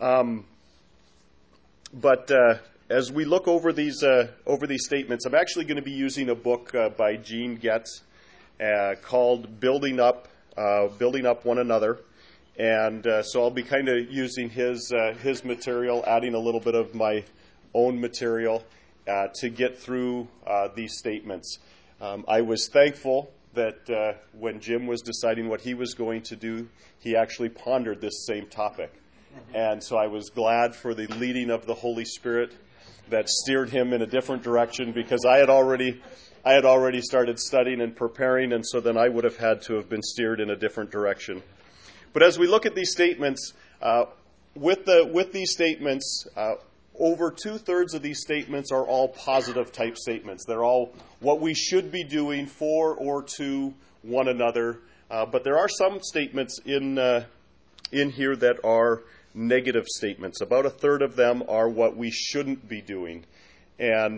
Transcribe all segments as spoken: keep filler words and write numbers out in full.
Um, but uh, as we look over these uh, over these statements, I'm actually going to be using a book uh, by Gene Getz uh, called "Building Up, uh, Building Up One Another," and uh, so I'll be kind of using his uh, his material, adding a little bit of my own material uh, to get through uh, these statements. Um, I was thankful that uh, when Jim was deciding what he was going to do, he actually pondered this same topic. And so I was glad for the leading of the Holy Spirit that steered him in a different direction, because I had already I had already started studying and preparing, and so then I would have had to have been steered in a different direction. But as we look at these statements, uh, with the with these statements, uh, over two-thirds of these statements are all positive type statements. They're all what we should be doing for or to one another. Uh, but there are some statements in uh, in here that are negative statements. About a third of them are what we shouldn't be doing. And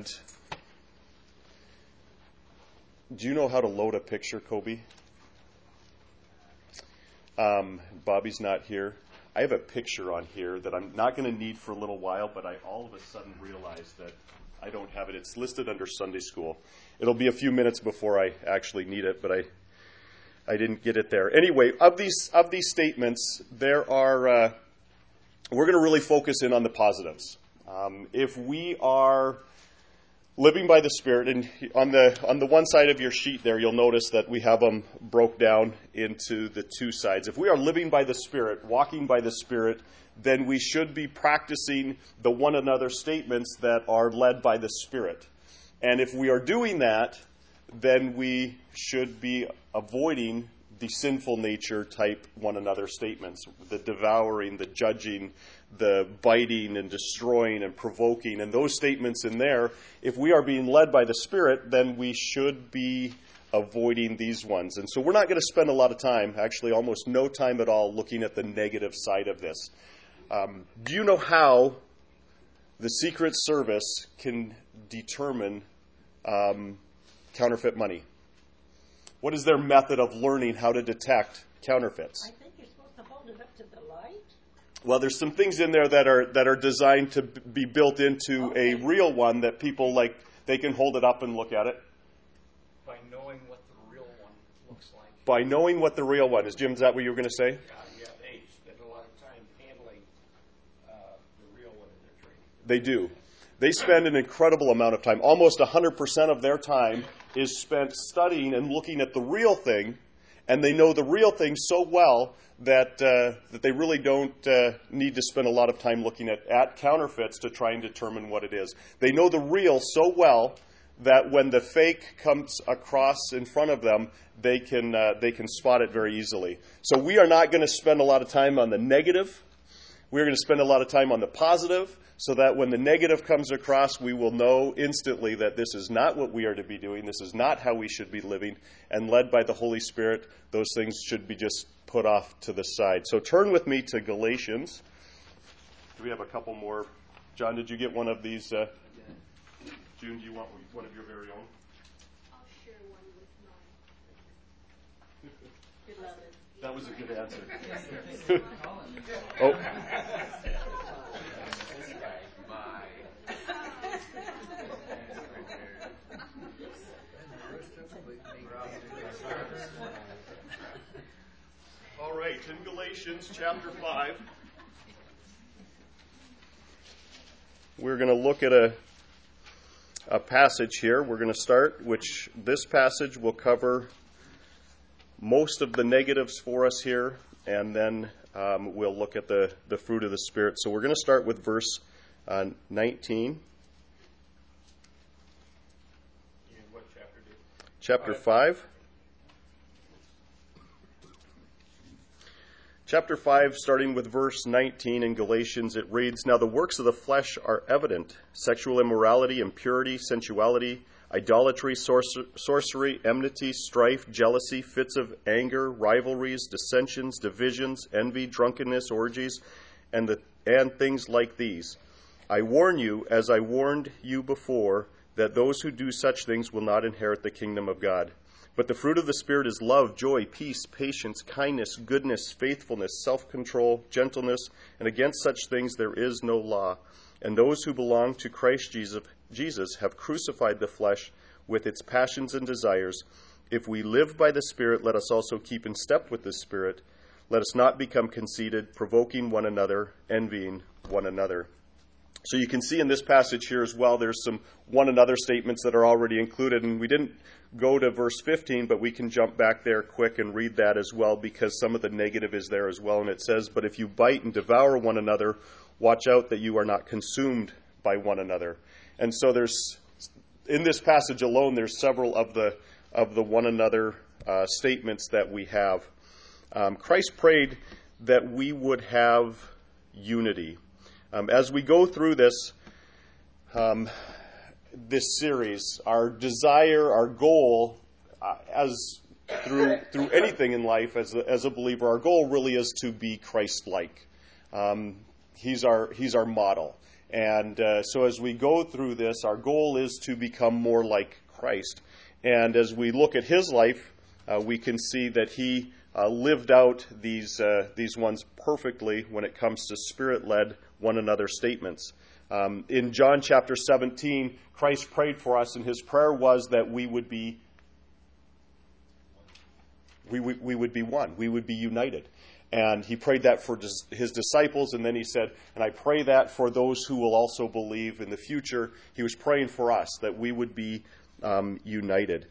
do you know how to load a picture, Kobe? Um, Bobby's not here. I have a picture on here that I'm not going to need for a little while, but I all of a sudden realized that I don't have it. It's listed under Sunday school. It'll be a few minutes before I actually need it, but I I didn't get it there. Anyway, of these of these statements, there are uh, we're going to really focus in on the positives. Um, if we are living by the Spirit, and on the on the one side of your sheet there, you'll notice that we have them broke down into the two sides. If we are living by the Spirit, walking by the Spirit, then we should be practicing the one another statements that are led by the Spirit. And if we are doing that, then we should be avoiding the sinful nature type one another statements, the devouring, the judging, the biting and destroying and provoking, and those statements in there. If we are being led by the Spirit, then we should be avoiding these ones. And so we're not going to spend a lot of time, actually almost no time at all, looking at the negative side of this. Um, do you know how the Secret Service can determine um, counterfeit money? What is their method of learning how to detect counterfeits? I think you're supposed to hold it up to the light. Well, there's some things in there that are that are designed to be built into Okay. a real one that people like. They can hold it up and look at it. By knowing what the real one looks like. By knowing what the real one is. Jim, is that what you were going to say? Yeah, yeah, they spend a lot of time handling uh, the real one in their training. They do. They spend an incredible amount of time. Almost one hundred percent of their time is spent studying and looking at the real thing, and they know the real thing so well that uh, that they really don't uh, need to spend a lot of time looking at, at counterfeits to try and determine what it is. They know the real so well that when the fake comes across in front of them, they can uh, they can spot it very easily. So we are not going to spend a lot of time on the negative. We're going to spend a lot of time on the positive, so that when the negative comes across, we will know instantly that this is not what we are to be doing. This is not how we should be living. And led by the Holy Spirit, those things should be just put off to the side. So turn with me to Galatians. Do we have a couple more? John, did you get one of these? Uh, June, do you want one of your very own? I'll share one with mine. That was a good answer. Oh. All right, in Galatians chapter five, we're going to look at a a passage here. We're going to start, which this passage will cover most of the negatives for us here, and then um, we'll look at the, the fruit of the Spirit. So we're going to start with verse uh, nineteen. In what chapter did? Chapter five. Chapter five, starting with verse nineteen in Galatians, it reads, "Now the works of the flesh are evident: sexual immorality, impurity, sensuality, idolatry, sorcer- sorcery, enmity, strife, jealousy, fits of anger, rivalries, dissensions, divisions, envy, drunkenness, orgies, and the and things like these. I warn you, as I warned you before, that those who do such things will not inherit the kingdom of God. But the fruit of the Spirit is love, joy, peace, patience, kindness, goodness, faithfulness, self-control, gentleness, and against such things there is no law. And those who belong to Christ Jesus, Jesus have crucified the flesh with its passions and desires. If we live by the Spirit, let us also keep in step with the Spirit. Let us not become conceited, provoking one another, envying one another. So you can see in this passage here as well, there's some one another statements that are already included. And we didn't go to verse fifteen, but we can jump back there quick and read that as well, because some of the negative is there as well. And it says, but if you bite and devour one another, watch out that you are not consumed by one another. And so there's, in this passage alone, there's several of the of the one another uh, statements that we have. Um, Christ prayed that we would have unity. Um, as we go through this um, this series, our desire, our goal, uh, as through through anything in life, as a, as a believer, our goal really is to be Christ-like. Um, he's our he's our model, and uh, so as we go through this, our goal is to become more like Christ. And as we look at his life, uh, we can see that he uh, lived out these uh, these ones perfectly when it comes to Spirit-led one another statements. Um, in John chapter seventeen, Christ prayed for us, and his prayer was that we would be we would, we would be one, we would be united. And he prayed that for his disciples, and then he said, and I pray that for those who will also believe in the future. He was praying for us, that we would be um, united.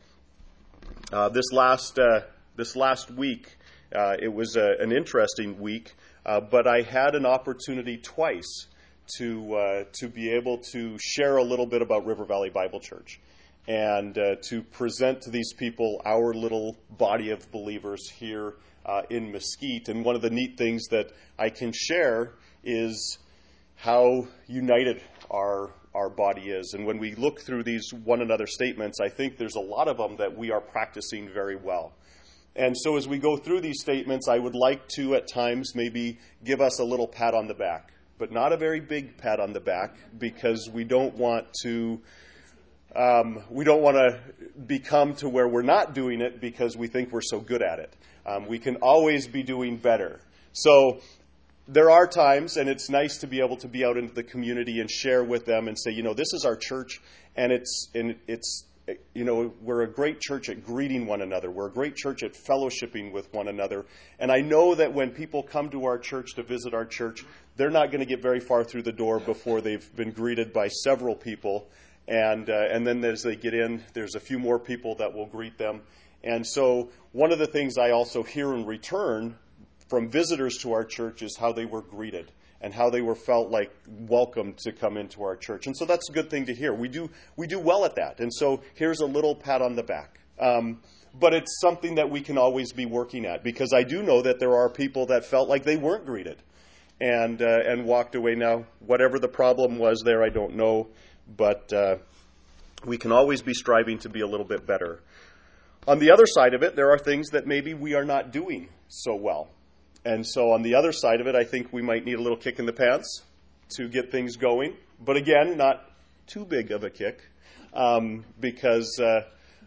Uh, this last uh, this last week, uh, it was a, an interesting week, uh, but I had an opportunity twice to uh, to be able to share a little bit about River Valley Bible Church, and uh, to present to these people our little body of believers here uh, in Mesquite. And one of the neat things that I can share is how united our our body is. And when we look through these one another statements, I think there's a lot of them that we are practicing very well. And so as we go through these statements, I would like to at times maybe give us a little pat on the back, but not a very big pat on the back, because we don't want to um, we don't want to become to where we're not doing it because we think we're so good at it. Um, we can always be doing better. So there are times, and it's nice to be able to be out into the community and share with them and say, you know, this is our church, and it's and it's you know, we're a great church at greeting one another. We're a great church at fellowshipping with one another. And I know that when people come to our church to visit our church, they're not going to get very far through the door before they've been greeted by several people. And uh, and then as they get in, there's a few more people that will greet them. And so one of the things I also hear in return from visitors to our church is how they were greeted and how they were felt like welcome to come into our church. And so that's a good thing to hear. We do we do well at that. And so here's a little pat on the back. Um, but it's something that we can always be working at, because I do know that there are people that felt like they weren't greeted and uh, and walked away. Now, whatever the problem was there, I don't know. But uh, we can always be striving to be a little bit better. On the other side of it, there are things that maybe we are not doing so well. And so on the other side of it, I think we might need a little kick in the pants to get things going. But again, not too big of a kick, um, because uh,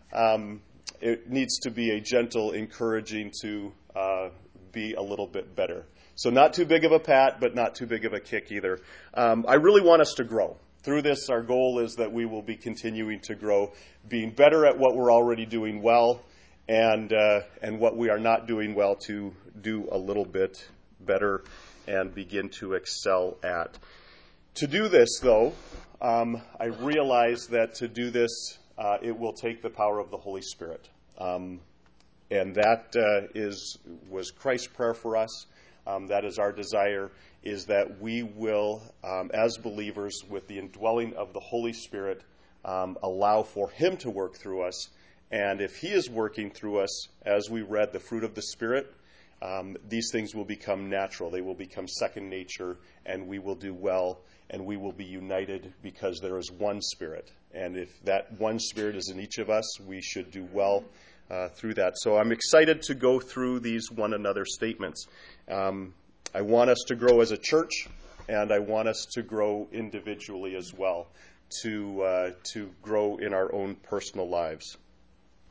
um, it needs to be a gentle encouraging to uh, be a little bit better. So not too big of a pat, but not too big of a kick either. Um, I really want us to grow. Through this, our goal is that we will be continuing to grow, being better at what we're already doing well, and uh, and what we are not doing well to do a little bit better and begin to excel at. To do this, though, um, I realize that to do this, uh, it will take the power of the Holy Spirit. Um, and that uh, is was Christ's prayer for us. Um, that is our desire, is that we will, um, as believers, with the indwelling of the Holy Spirit, um, allow for him to work through us. And if he is working through us, as we read, the fruit of the Spirit, um, these things will become natural. They will become second nature, and we will do well, and we will be united because there is one Spirit. And if that one Spirit is in each of us, we should do well uh, through that. So I'm excited to go through these one another statements. Um, I want us to grow as a church, and I want us to grow individually as well, to uh, to grow in our own personal lives.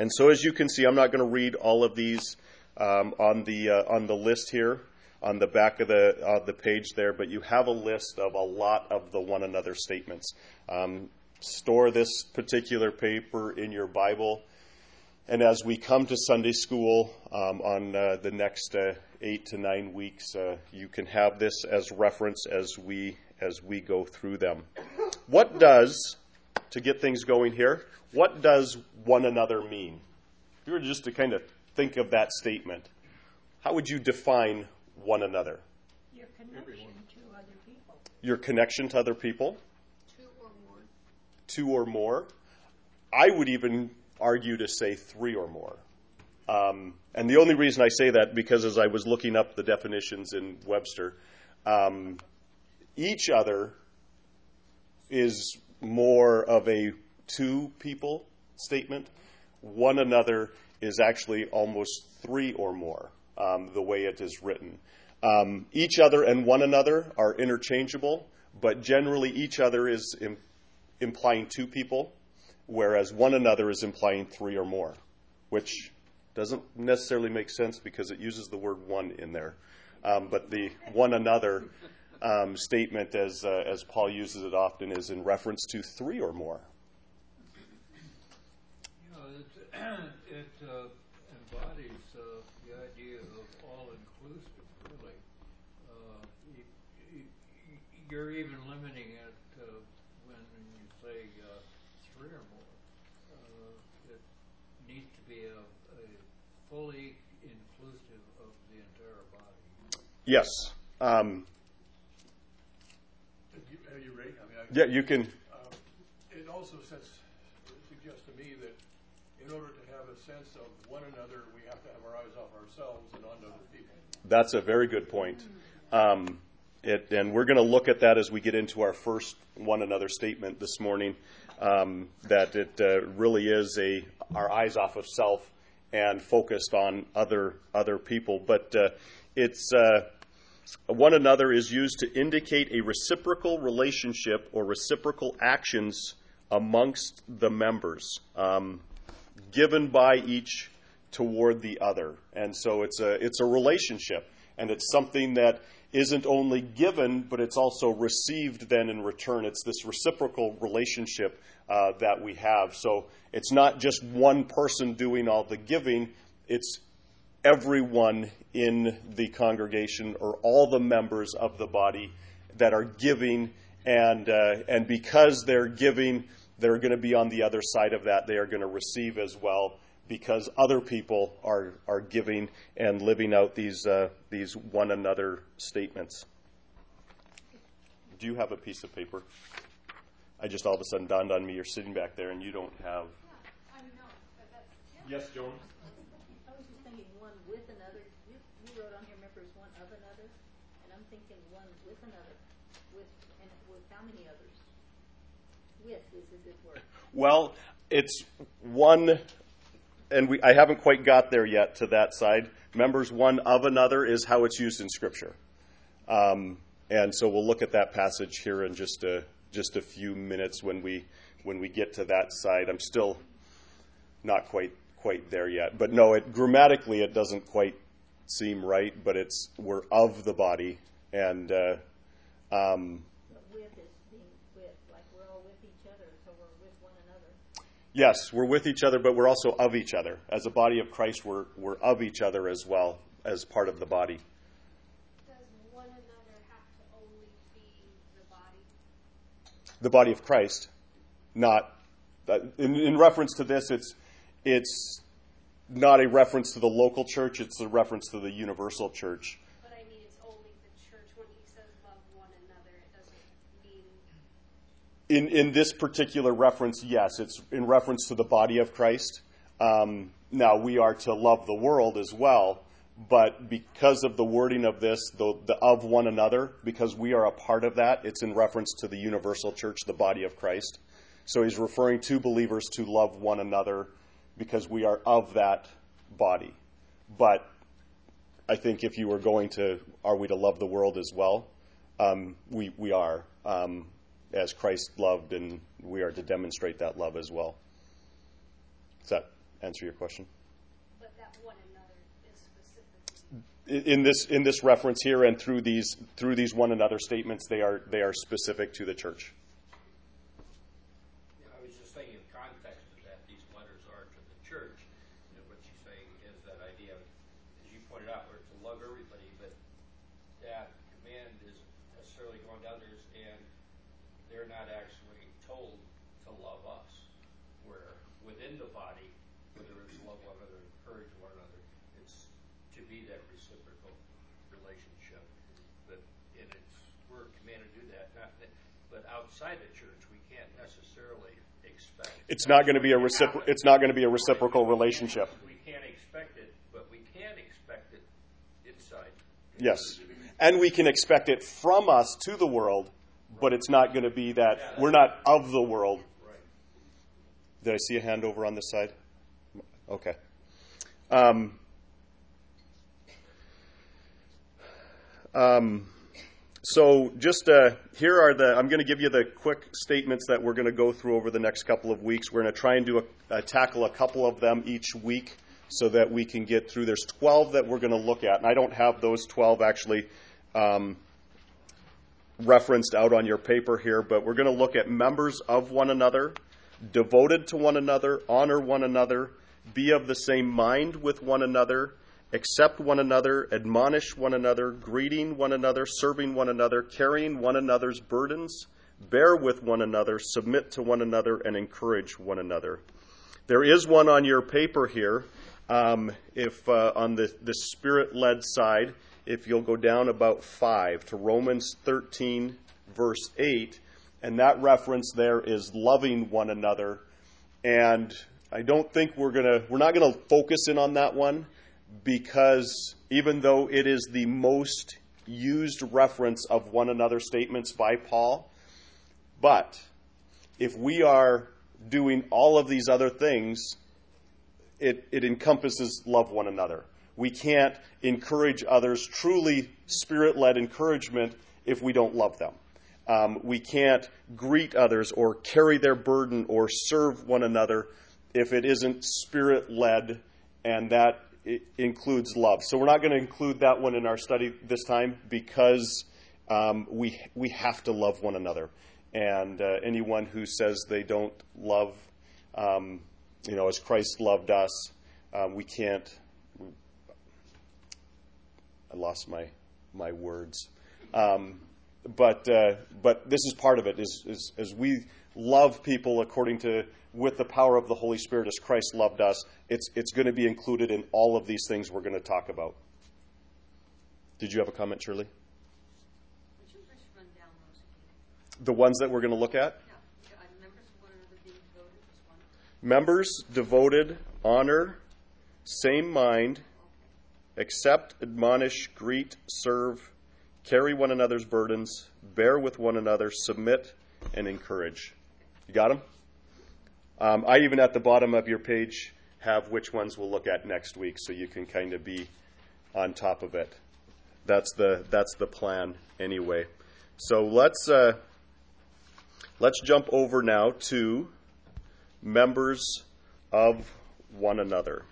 And so as you can see, I'm not going to read all of these um, on the uh, on the list here, on the back of the uh, the page there, but you have a list of a lot of the one another statements. Um, store this particular paper in your Bible, and as we come to Sunday school um, on uh, the next uh, eight to nine weeks, uh, you can have this as reference as we as we go through them. What does, to get things going here, what does one another mean? If you were just to kind of think of that statement, how would you define one another? Your connection to other people. Your connection to other people? Two or more. Two or more. I would even argue to say three or more. Um, and the only reason I say that, because as I was looking up the definitions in Webster, um, each other is more of a two people statement. One another is actually almost three or more, um, the way it is written. Um, each other and one another are interchangeable, but generally each other is im- implying two people, whereas one another is implying three or more, which doesn't necessarily make sense because it uses the word one in there. Um, but the one another um, statement, as uh, as Paul uses it often, is in reference to three or more. You know, it, it uh, embodies uh, the idea of all-inclusive, really. Uh, you, you, you're even limiting it uh, when you say uh, three or more. Uh, it needs to be a, a fully inclusive of the entire body. Yes. Um, You, are you ready? I mean, I, yeah, you can. Um, it also says, suggests to me that in order to have a sense of one another, we have to have our eyes off ourselves and on other people. That's a very good point. Um, it, and we're going to look at that as we get into our first one another statement this morning, um, that it uh, really is a our eyes off of self and focused on other other people. But uh, it's uh, one another is used to indicate a reciprocal relationship or reciprocal actions amongst the members, um, given by each toward the other. And so it's a it's a relationship, and it's something that isn't only given, but it's also received then in return. It's this reciprocal relationship uh, that we have. So it's not just one person doing all the giving, it's everyone in the congregation or all the members of the body that are giving, and uh, and because they're giving, they're going to be on the other side of that. They are going to receive as well, because other people are are giving and living out these uh, these one another statements. Do you have a piece of paper? I just all of a sudden dawned on me you're sitting back there and you don't have. Yeah, I know, but that's. Yes, Joan. I was just thinking one with another. You, you wrote on here members one of another, and I'm thinking one with another. With and with how many others? With is a good word. Well, it's one, and we I haven't quite got there yet to that side. Members one of another is how it's used in Scripture, um, and so we'll look at that passage here in just a just a few minutes when we when we get to that side. I'm still not quite quite there yet, but no, it grammatically it doesn't quite seem right, but it's we're of the body, and uh, um, But with is being with, like we're all with each other, so we're with one another. yes, we're with each other, but we're also of each other. As a body of Christ, we're we're of each other as well as part of the body. Does one another have to only be the body? The body of Christ, not in, in reference to this. It's it's not a reference to the local church. It's a reference to the universal church. But I mean, it's only the church. When he says love one another, it doesn't mean. In in this particular reference, yes, it's in reference to the body of Christ. Um, now we are to love the world as well, but because of the wording of this, the, the of one another, because we are a part of that, it's in reference to the universal church, the body of Christ. So he's referring to believers to love one another because we are of that body. But I think if you were going to, are we to love the world as well? Um, we we are, um, as Christ loved, and we are to demonstrate that love as well. Does that answer your question. But that one another is specifically. In this in this reference here and through these through these one another statements, they are they are specific to the church. Yeah, I was just thinking of context of that. These letters are to the church. You know, what she's saying is that idea, as you pointed out, where to love everybody, but that command isn't necessarily going to others, and they're not actually told to love us. Where within the body, whether it's love one another, encourage one another, it's to be that reciprocal relationship. But and it's we're commanded to do that. Not that, but outside the church, we can't necessarily expect. It's not going to be a recipro- It's not going to be a reciprocal relationship. We can't expect it, but we can expect it inside. Yes, and we can expect it from us to the world, but it's not going to be that we're not of the world. Right. Did I see a hand over on this side? Okay. Um, um, so just uh, here are the, I'm going to give you the quick statements that we're going to go through over the next couple of weeks. We're going to try and do a, uh, tackle a couple of them each week so that we can get through. There's twelve that we're going to look at, and I don't have those twelve actually um, referenced out on your paper here, but we're going to look at members of one another, devoted to one another, honor one another, be of the same mind with one another, accept one another, admonish one another, greeting one another, serving one another, carrying one another's burdens, bear with one another, submit to one another, and encourage one another. There is one on your paper here. Um, if uh, on the, the Spirit-led side, if you'll go down about five to Romans thirteen, verse eight, and that reference there is loving one another. And I don't think we're gonna we're not gonna focus in on that one, because even though it is the most used reference of one another statements by Paul, but if we are doing all of these other things, it, it encompasses love one another. We can't encourage others, truly Spirit-led encouragement, if we don't love them. Um, we can't greet others or carry their burden or serve one another if it isn't Spirit-led, and that it includes love. So we're not going to include that one in our study this time, because um, we we have to love one another. And uh, anyone who says they don't love, um, you know, as Christ loved us, um, we can't. I lost my my words, um, but uh, but this is part of it. Is, is as we love people according to with the power of the Holy Spirit, as Christ loved us, it's it's going to be included in all of these things we're going to talk about. Did you have a comment, Shirley? Would you just run down those again? The ones that we're going to look at? Yeah. Yeah, uh, members of one another being devoted is one. Members, devoted, honor, same mind, accept, admonish, greet, serve, carry one another's burdens, bear with one another, submit, and encourage. You got them? Um, I even at the bottom of your page have which ones we'll look at next week, so you can kind of be on top of it. That's the that's the plan anyway. So let's uh, let's jump over now to members of one another.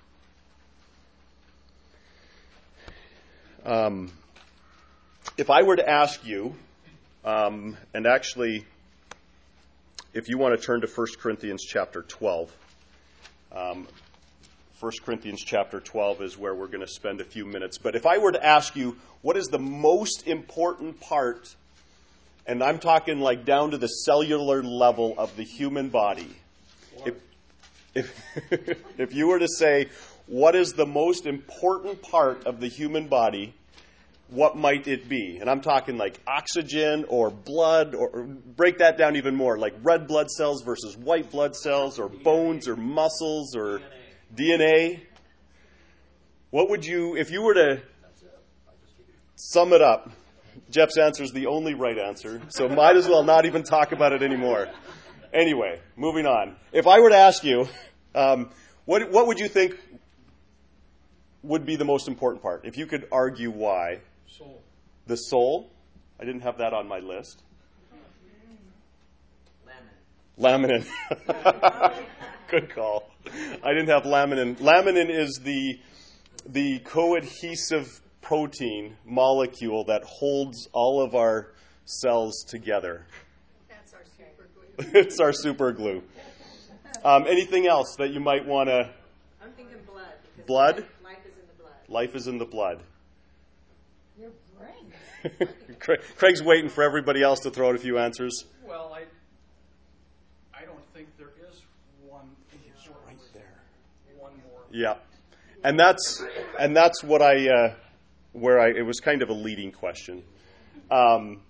Um, if I were to ask you, um, and actually, if you want to turn to First Corinthians chapter twelve, um, First Corinthians chapter twelve is where we're going to spend a few minutes. But if I were to ask you, what is the most important part, and I'm talking like down to the cellular level of the human body, if, if, if you were to say, what is the most important part of the human body, what might it be? And I'm talking like oxygen or blood, or, or break that down even more, like red blood cells versus white blood cells, or bones or muscles or D N A. What would you, if you were to sum it up? Jeff's answer is the only right answer, so might as well not even talk about it anymore. Anyway, moving on. If I were to ask you, um, what what would you think would be the most important part? If you could argue why. Soul. The soul? I didn't have that on my list. Laminin. Laminin. Good call. I didn't have laminin. Laminin is the the coadhesive protein molecule that holds all of our cells together. That's our super glue. It's our super glue. Um, anything else that you might want to? I'm thinking blood. because Blood? Life is in the blood. Life is in the blood. Your brain. Craig- Craig's waiting for everybody else to throw out a few answers. Well, I, I don't think there is one. Right there. One more. Yeah, and that's and that's what I uh, where I it was kind of a leading question. Um,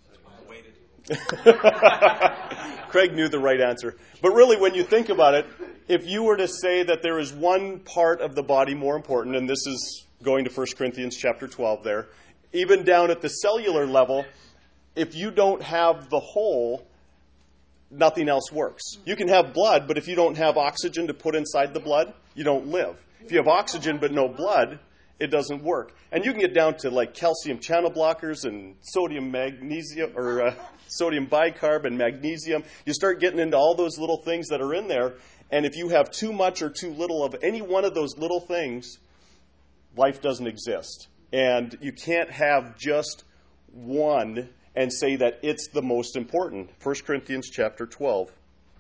Craig knew the right answer, but really, when you think about it, if you were to say that there is one part of the body more important, and this is going to First Corinthians chapter twelve, there, even down at the cellular level, if you don't have the whole, nothing else works. You can have blood, but if you don't have oxygen to put inside the blood, you don't live. If you have oxygen but no blood, it doesn't work. And you can get down to like calcium channel blockers and sodium magnesium or uh, sodium bicarb and magnesium. You start getting into all those little things that are in there, and if you have too much or too little of any one of those little things, life doesn't exist. And you can't have just one and say that it's the most important. First Corinthians chapter twelve.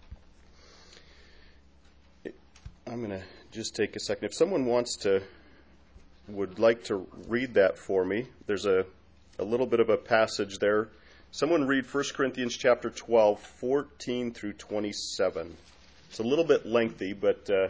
I'm going to just take a second. If someone wants to, would like to read that for me, there's a, a little bit of a passage there. Someone read First Corinthians chapter twelve, fourteen through twenty-seven. It's a little bit lengthy, but... Uh,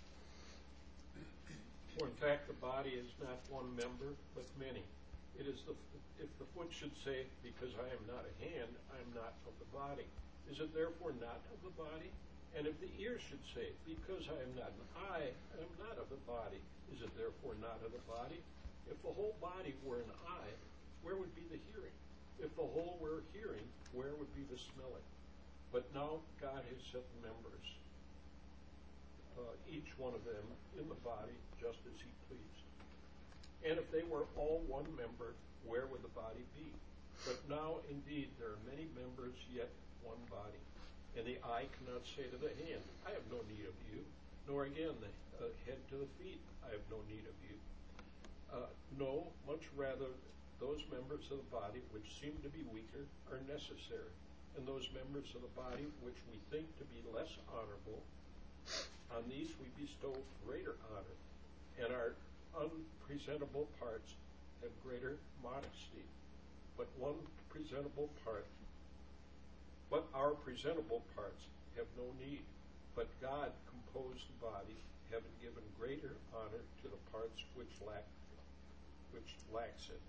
For in fact, the body is not one member, but many. It is the if the foot should say, because I am not a hand, I am not of the body, is it therefore not of the body? And if the ear should say, because I am not an eye, I am not of the body, is it therefore not of the body? If the whole body were an eye, where would be the hearing? If the whole were hearing, where would be the smelling? But now God has set members, uh, each one of them in the body, just as he pleased. And if they were all one member, where would the body be? But now, indeed, there are many members, yet one body. And the eye cannot say to the hand, I have no need of you, nor again the uh, head to the feet, I have no need of you. Uh, no, much rather, those members of the body which seem to be weaker are necessary, and those members of the body which we think to be less honorable, on these we bestow greater honor, and our unpresentable parts have greater modesty. But one presentable part, but our presentable parts have no need. But God composed the body, having given greater honor to the parts which lack, which lacks it.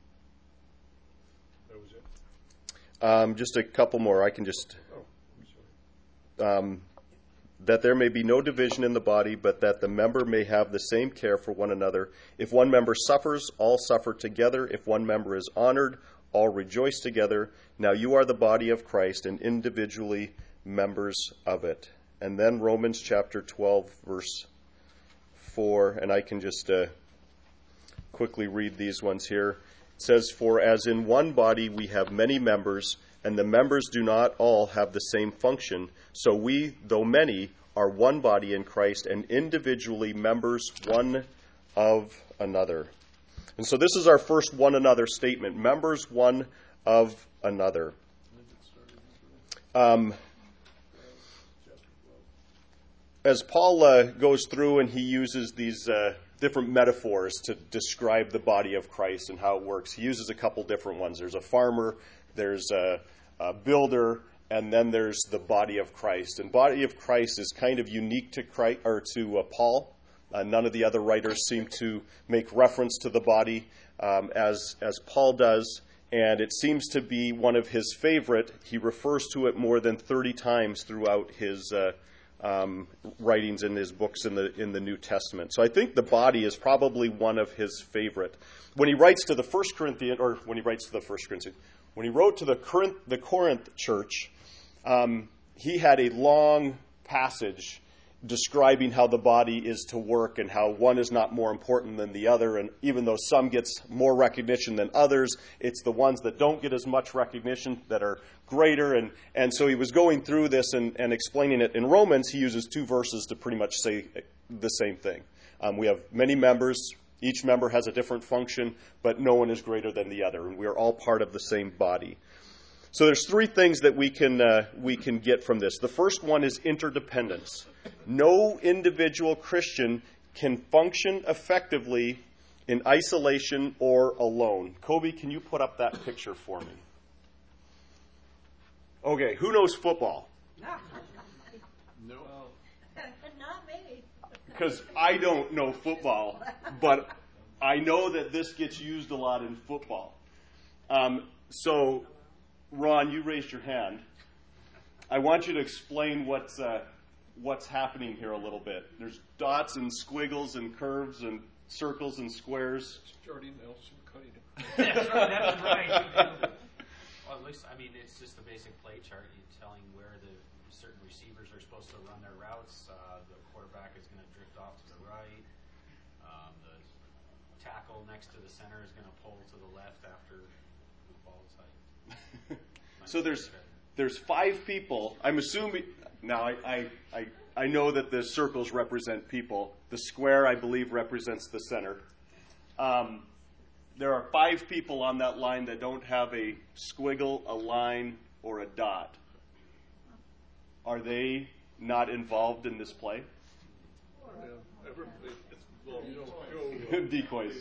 That was it. Um, just a couple more. I can just... Oh, I'm sorry. Um, that there may be no division in the body, but that the member may have the same care for one another. If one member suffers, all suffer together. If one member is honored, all rejoice together. Now you are the body of Christ and individually members of it. And then Romans chapter twelve, verse four, and I can just uh, quickly read these ones here. It says, for as in one body we have many members, and the members do not all have the same function, so we, though many, are one body in Christ and individually members one of another. And so this is our first one another statement, members one of another. Um, as Paul uh, goes through and he uses these uh, different metaphors to describe the body of Christ and how it works, he uses a couple different ones. There's a farmer, there's a, a builder, and then there's the body of Christ. And body of Christ is kind of unique to Christ, or to uh, Paul. Uh, none of the other writers seem to make reference to the body um, as as Paul does, and it seems to be one of his favorite. He refers to it more than thirty times throughout his uh, um, writings in his books in the in the New Testament. So I think the body is probably one of his favorite. When he writes to the First Corinthian, or when he writes to the First Corinthian, when he wrote to the Corinth, the Corinth church, um, he had a long passage describing how the body is to work and how one is not more important than the other. And even though some gets more recognition than others, it's the ones that don't get as much recognition that are greater. And, and so he was going through this and, and explaining it. In Romans, he uses two verses to pretty much say the same thing. Um, we have many members. Each member has a different function, but no one is greater than the other. And we are all part of the same body. So there's three things that we can uh, we can get from this. The first one is interdependence. No individual Christian can function effectively in isolation or alone. Kobe, can you put up that picture for me? Okay, who knows football? No. Not me. Because I don't know football, but I know that this gets used a lot in football. Um, so, Ron, you raised your hand. I want you to explain what's uh, what's happening here a little bit. There's dots and squiggles and curves and circles and squares. Jordy Nelson cutting it. That's right. That's right. Well, it looks. I mean, it's just the basic play chart. You're telling where the certain receivers are supposed to run their routes. Uh, the quarterback is going to drift off to the right. Um, the tackle next to the center is going to pull to the left after the ball's like. So there's there's five people. I'm assuming now. I, I I I know that the circles represent people. The square, I believe, represents the center. Um, there are five people on that line that don't have a squiggle, a line, or a dot. Are they not involved in this play? Decoys.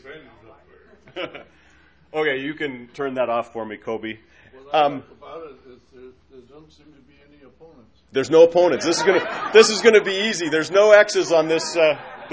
Okay, you can turn that off for me, Kobe. Um, about it is there, there don't seem to be any opponents. There's no opponents. This is gonna this is gonna be easy. There's no X's on this. Uh,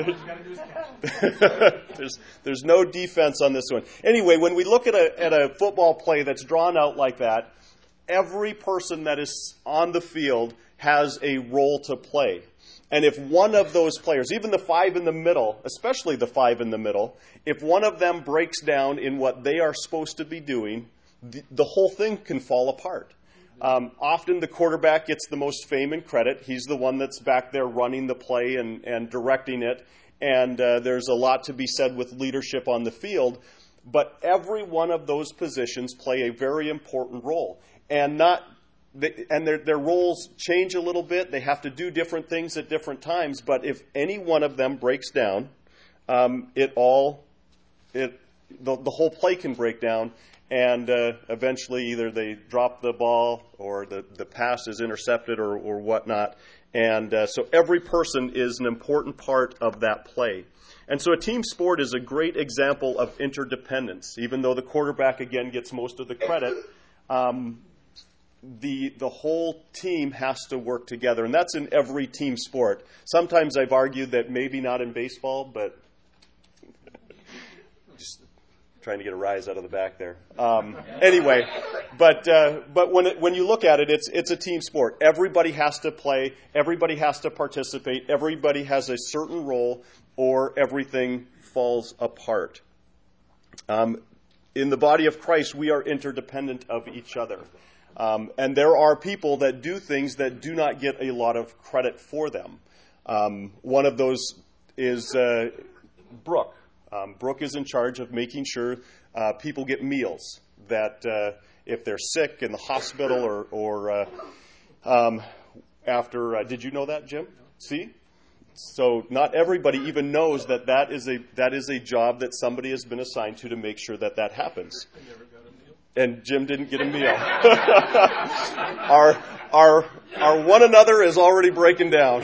there's there's no defense on this one. Anyway, when we look at a at a football play that's drawn out like that, every person that is on the field has a role to play. And if one of those players, even the five in the middle, especially the five in the middle, if one of them breaks down in what they are supposed to be doing, the, the whole thing can fall apart. Um, often the quarterback gets the most fame and credit. He's the one that's back there running the play and, and directing it. And uh, there's a lot to be said with leadership on the field. But every one of those positions play a very important role. And not and their their roles change a little bit. They have to do different things at different times. But if any one of them breaks down, um, it all it the, the whole play can break down. And uh, eventually either they drop the ball or the, the pass is intercepted or, or whatnot. And uh, so every person is an important part of that play. And so a team sport is a great example of interdependence. Even though the quarterback, again, gets most of the credit, um, the the whole team has to work together. And that's in every team sport. Sometimes I've argued that maybe not in baseball, but just trying to get a rise out of the back there. Um, anyway, but uh, but when it, when you look at it, it's it's a team sport. Everybody has to play. Everybody has to participate. Everybody has a certain role, or everything falls apart. Um, in the body of Christ, we are interdependent of each other. Um, and there are people that do things that do not get a lot of credit for them. Um, one of those is uh, Brooke. Um, Brooke is in charge of making sure uh, people get meals, that uh, if they're sick in the hospital or, or uh, um, after, uh, did you know that, Jim? See? So not everybody even knows that that is a that is a job that somebody has been assigned to to make sure that that happens. And Jim didn't get a meal. our our our one another is already breaking down.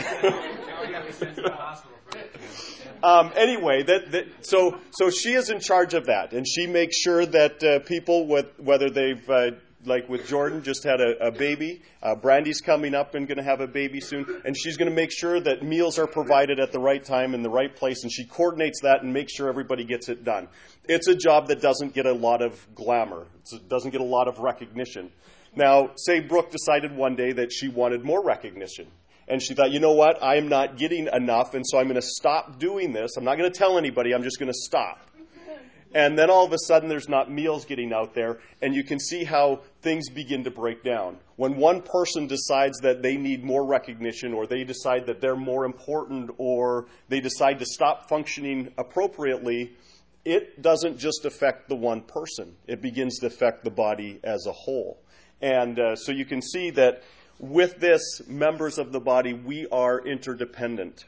um, anyway, that, that so so she is in charge of that, and she makes sure that uh, people, with whether they've uh, like with Jordan, just had a, a baby. Uh, Brandy's coming up and going to have a baby soon. And she's going to make sure that meals are provided at the right time in the right place. And she coordinates that and makes sure everybody gets it done. It's a job that doesn't get a lot of glamour. It doesn't get a lot of recognition. Now, say Brooke decided one day that she wanted more recognition. And she thought, you know what? I am not getting enough, and so I'm going to stop doing this. I'm not going to tell anybody. I'm just going to stop. And then all of a sudden there's not meals getting out there, and you can see how things begin to break down. When one person decides that they need more recognition, or they decide that they're more important, or they decide to stop functioning appropriately, it doesn't just affect the one person. It begins to affect the body as a whole. And uh, so you can see that with this, members of the body, we are interdependent.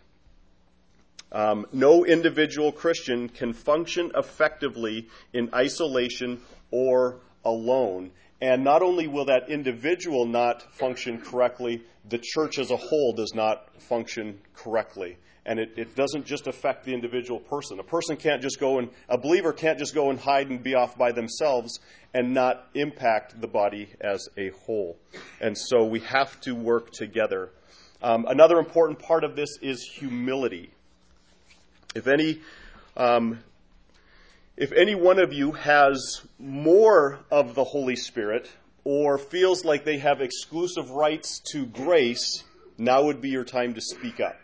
Um, no individual Christian can function effectively in isolation or alone. And not only will that individual not function correctly, the church as a whole does not function correctly. And it, it doesn't just affect the individual person. A person can't just go and, a believer can't just go and hide and be off by themselves and not impact the body as a whole. And so we have to work together. Um, another important part of this is humility. If any, um, if any one of you has more of the Holy Spirit or feels like they have exclusive rights to grace, now would be your time to speak up.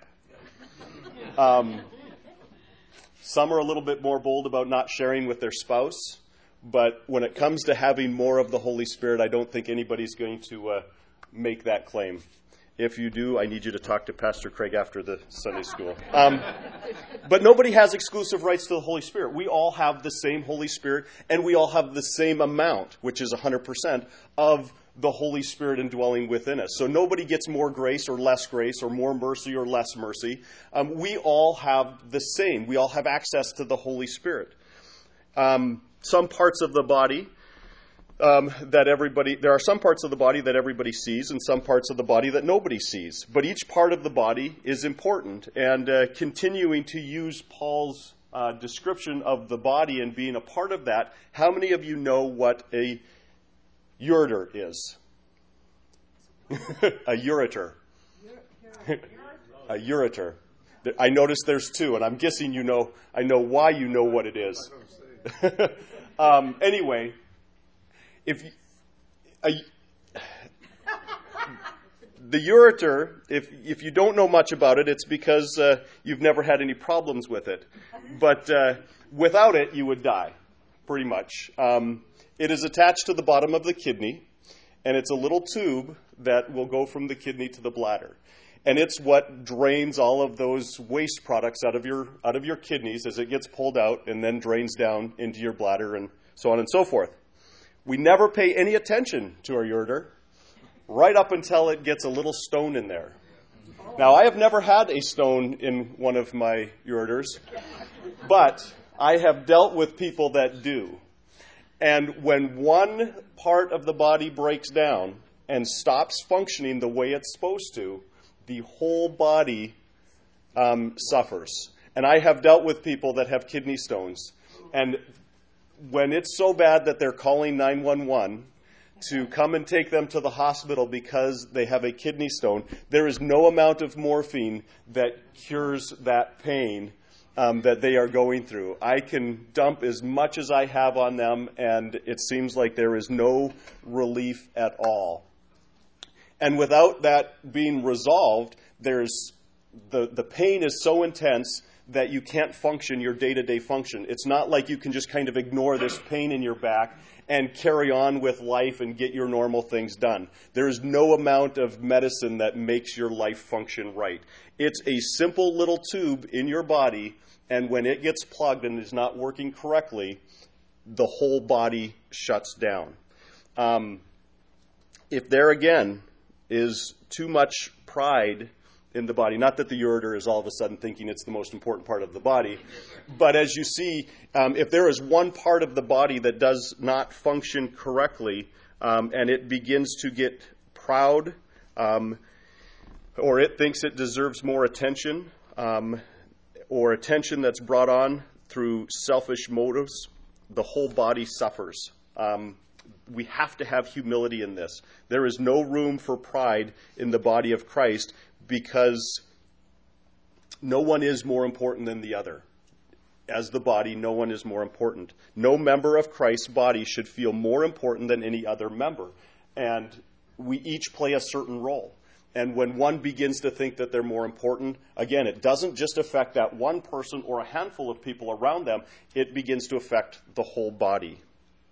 Um, some are a little bit more bold about not sharing with their spouse, but when it comes to having more of the Holy Spirit, I don't think anybody's going to uh, make that claim. If you do, I need you to talk to Pastor Craig after the Sunday school. Um, but nobody has exclusive rights to the Holy Spirit. We all have the same Holy Spirit, and we all have the same amount, which is one hundred percent, of the Holy Spirit indwelling within us. So nobody gets more grace or less grace, or more mercy or less mercy. Um, we all have the same. We all have access to the Holy Spirit. Um, some parts of the body... Um, that everybody, there are some parts of the body that everybody sees and some parts of the body that nobody sees. But each part of the body is important. And uh, continuing to use Paul's uh, description of the body and being a part of that, how many of you know what a ureter is? A ureter. A ureter. I noticed there's two, and I'm guessing you know, I know why you know what it is. um, anyway... If you, a, the ureter, if if you don't know much about it, it's because uh, you've never had any problems with it. But uh, without it, you would die, pretty much. Um, it is attached to the bottom of the kidney, and it's a little tube that will go from the kidney to the bladder. And it's what drains all of those waste products out of your out of your kidneys as it gets pulled out and then drains down into your bladder and so on and so forth. We never pay any attention to our ureter, right up until it gets a little stone in there. Now, I have never had a stone in one of my ureters, but I have dealt with people that do. And when one part of the body breaks down and stops functioning the way it's supposed to, the whole body um, suffers. And I have dealt with people that have kidney stones, and when it's so bad that they're calling nine one one to come and take them to the hospital because they have a kidney stone, there is no amount of morphine that cures that pain um, that they are going through. I can dump as much as I have on them, and it seems like there is no relief at all. And without that being resolved, there's the, the pain is so intense that you can't function your day-to-day function. It's not like you can just kind of ignore this pain in your back and carry on with life and get your normal things done. There is no amount of medicine that makes your life function right. It's a simple little tube in your body, and when it gets plugged and is not working correctly, the whole body shuts down. Um, if there again is too much pride in the body. Not that the ureter is all of a sudden thinking it's the most important part of the body, but as you see, um, if there is one part of the body that does not function correctly, um, and it begins to get proud, um, or it thinks it deserves more attention, um, or attention that's brought on through selfish motives, the whole body suffers. Um, we have to have humility in this. There is no room for pride in the body of Christ, because no one is more important than the other. As the body, no one is more important. No member of Christ's body should feel more important than any other member. And we each play a certain role. And when one begins to think that they're more important, again, it doesn't just affect that one person or a handful of people around them. It begins to affect the whole body.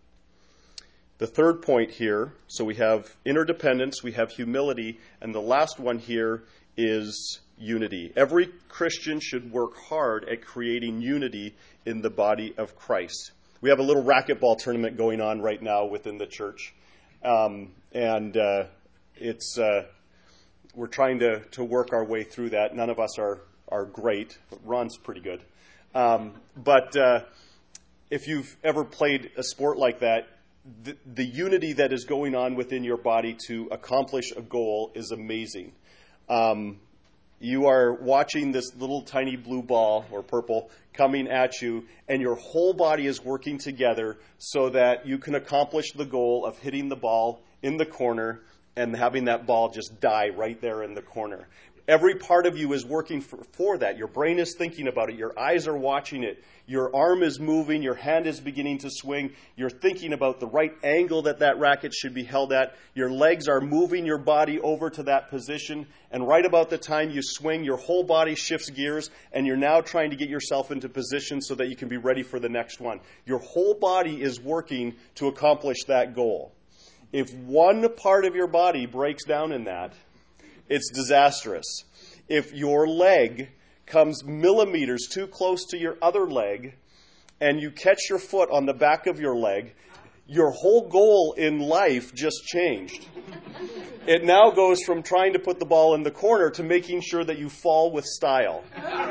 The third point here, so we have interdependence, we have humility, and the last one here is unity. Every Christian should work hard at creating unity in the body of Christ. We have a little racquetball tournament going on right now within the church. Um, and uh, it's uh, we're trying to, to work our way through that. None of us are, are great. Ron's pretty good. Um, but uh, if you've ever played a sport like that, the, the unity that is going on within your body to accomplish a goal is amazing. Um, you are watching this little tiny blue ball or purple coming at you, and your whole body is working together so that you can accomplish the goal of hitting the ball in the corner and having that ball just die right there in the corner. Every part of you is working for, for that. Your brain is thinking about it. Your eyes are watching it. Your arm is moving. Your hand is beginning to swing. You're thinking about the right angle that that racket should be held at. Your legs are moving your body over to that position. And right about the time you swing, your whole body shifts gears, and you're now trying to get yourself into position so that you can be ready for the next one. Your whole body is working to accomplish that goal. If one part of your body breaks down in that, it's disastrous. If your leg comes millimeters too close to your other leg and you catch your foot on the back of your leg, your whole goal in life just changed. It now goes from trying to put the ball in the corner to making sure that you fall with style.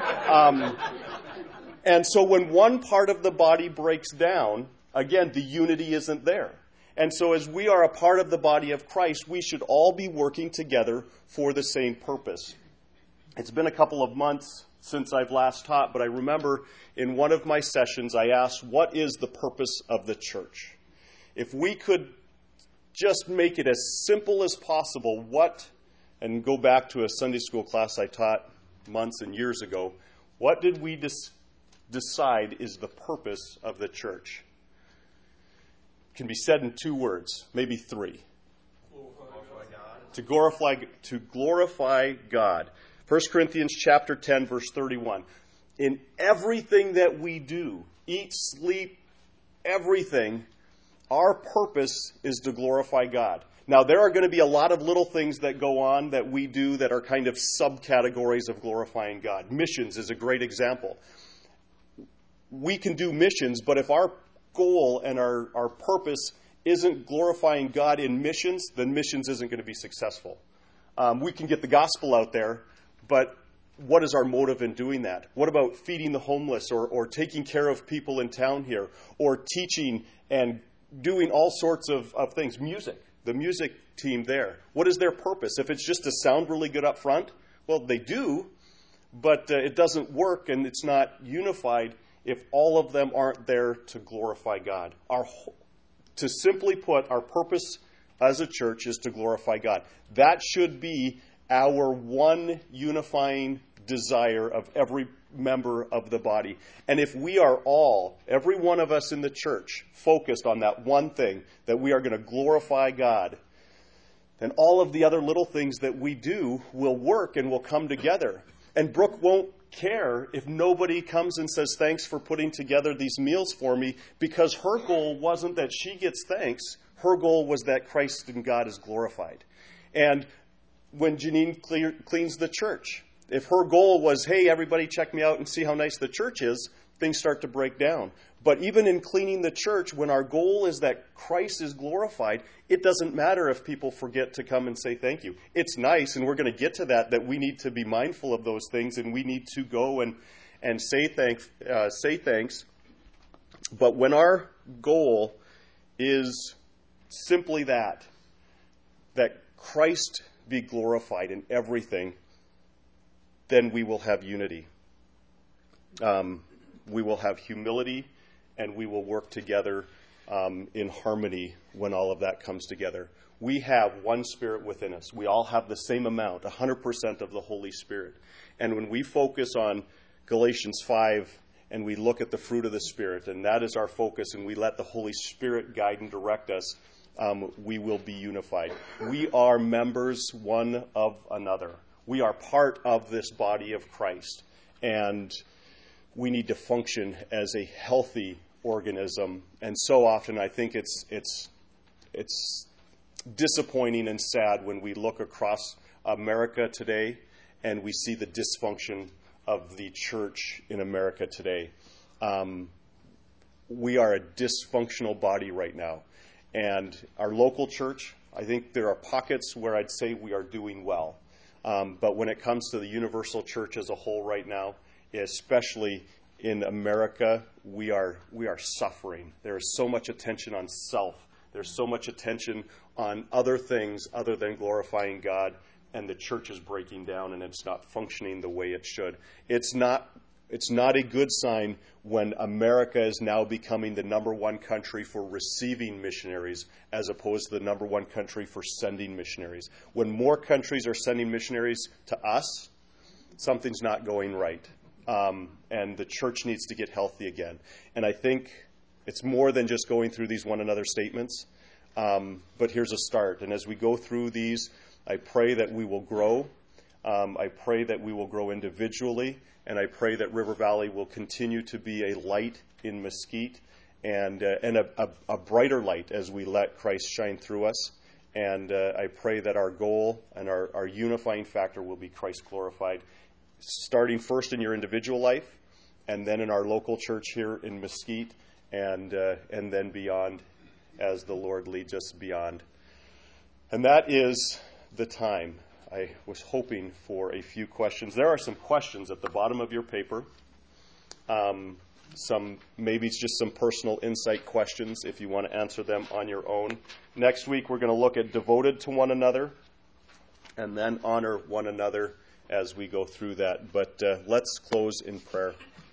Um, and so when one part of the body breaks down, again, the unity isn't there. And so as we are a part of the body of Christ, we should all be working together for the same purpose. It's been a couple of months since I've last taught, but I remember in one of my sessions I asked, what is the purpose of the church? If we could just make it as simple as possible, what, and go back to a Sunday school class I taught months and years ago, what did we dis- decide is the purpose of the church? Can be said in two words, maybe three. Glorify God. To glorify, to glorify God. First Corinthians chapter ten, verse thirty-one. In everything that we do, eat, sleep, everything, our purpose is to glorify God. Now, there are going to be a lot of little things that go on that we do that are kind of subcategories of glorifying God. Missions is a great example. We can do missions, but if our goal and our, our purpose isn't glorifying God in missions, then missions isn't going to be successful. Um, we can get the gospel out there, but what is our motive in doing that? What about feeding the homeless or, or taking care of people in town here or teaching and doing all sorts of, of things? Music, the music team there. What is their purpose? If it's just to sound really good up front, well, they do, but uh, it doesn't work and it's not unified if all of them aren't there to glorify God. Our, to simply put, our purpose as a church is to glorify God. That should be our one unifying desire of every member of the body. And if we are all, every one of us in the church, focused on that one thing, that we are going to glorify God, then all of the other little things that we do will work and will come together. And Brooke won't care if nobody comes and says, thanks for putting together these meals for me, because her goal wasn't that she gets thanks. Her goal was that Christ and God is glorified. And when Janine clear, cleans the church, if her goal was, hey, everybody check me out and see how nice the church is, things start to break down. But even in cleaning the church, when our goal is that Christ is glorified, it doesn't matter if people forget to come and say thank you. It's nice, and we're going to get to that, that we need to be mindful of those things, and we need to go and, and say, thank, uh, say thanks. But when our goal is simply that, that Christ be glorified in everything, then we will have unity. Um, we will have humility, and we will work together um, in harmony when all of that comes together. We have one Spirit within us. We all have the same amount, one hundred percent of the Holy Spirit. And when we focus on Galatians five and we look at the fruit of the Spirit, and that is our focus, and we let the Holy Spirit guide and direct us, um, we will be unified. We are members one of another. We are part of this body of Christ, and we need to function as a healthy organism. And so often I think it's it's it's disappointing and sad when we look across America today and we see the dysfunction of the church in America today. Um, we are a dysfunctional body right now. And our local church, I think there are pockets where I'd say we are doing well. Um, but when it comes to the universal church as a whole right now, especially in America, we are we are suffering. There is so much attention on self. There's so much attention on other things other than glorifying God, and the church is breaking down and it's not functioning the way it should. It's not it's not a good sign when America is now becoming the number one country for receiving missionaries as opposed to the number one country for sending missionaries. When more countries are sending missionaries to us, something's not going right. Um, and the church needs to get healthy again. And I think it's more than just going through these one another statements. Um, but here's a start. And as we go through these, I pray that we will grow. Um, I pray that we will grow individually. And I pray that River Valley will continue to be a light in Mesquite and uh, and a, a, a brighter light as we let Christ shine through us. And uh, I pray that our goal and our, our unifying factor will be Christ glorified, starting first in your individual life, and then in our local church here in Mesquite, and uh, and then beyond as the Lord leads us beyond. And that is the time. I was hoping for a few questions. There are some questions at the bottom of your paper. Um, some maybe it's just some personal insight questions if you want to answer them on your own. Next week we're going to look at devoted to one another, and then honor one another as we go through that. But uh, let's close in prayer.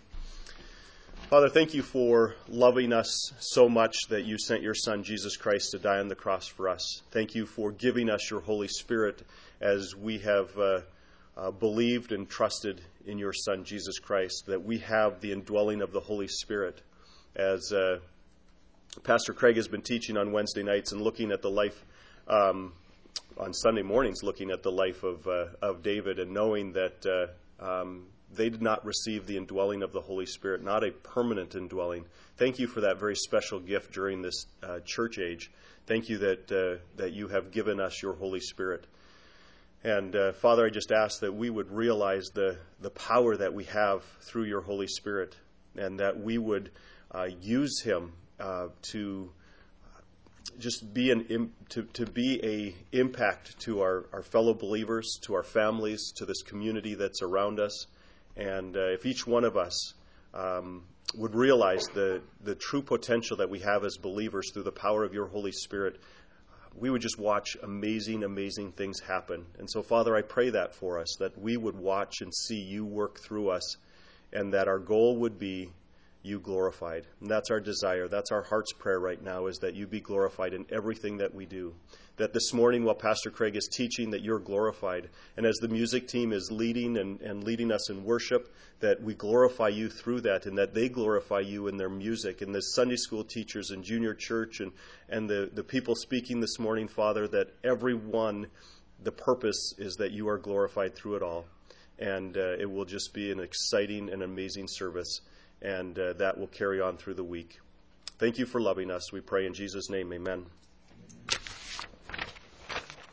Father, thank you for loving us so much that you sent your Son, Jesus Christ, to die on the cross for us. Thank you for giving us your Holy Spirit as we have uh, uh, believed and trusted in your Son, Jesus Christ, that we have the indwelling of the Holy Spirit. As uh, Pastor Craig has been teaching on Wednesday nights and looking at the life, um, on Sunday mornings, looking at the life of, uh, of David, and knowing that uh, um, they did not receive the indwelling of the Holy Spirit, not a permanent indwelling. Thank you for that very special gift during this uh, church age. Thank you that uh, that you have given us your Holy Spirit. And uh, Father, I just ask that we would realize the, the power that we have through your Holy Spirit, and that we would uh, use him uh, to just be an to, to be a impact to our, our fellow believers, to our families, to this community that's around us. And uh, if each one of us um, would realize the, the true potential that we have as believers through the power of your Holy Spirit, we would just watch amazing, amazing things happen. And so, Father, I pray that for us, that we would watch and see you work through us, and that our goal would be you glorified. And that's our desire. That's our heart's prayer right now, is that you be glorified in everything that we do. That this morning, while Pastor Craig is teaching, that you're glorified. And as the music team is leading and, and leading us in worship, that we glorify you through that, and that they glorify you in their music. And the Sunday school teachers and junior church and, and the, the people speaking this morning, Father, that everyone, the purpose is that you are glorified through it all. And uh, it will just be an exciting and amazing service. And uh, that will carry on through the week. Thank you for loving us. We pray in Jesus' name, amen.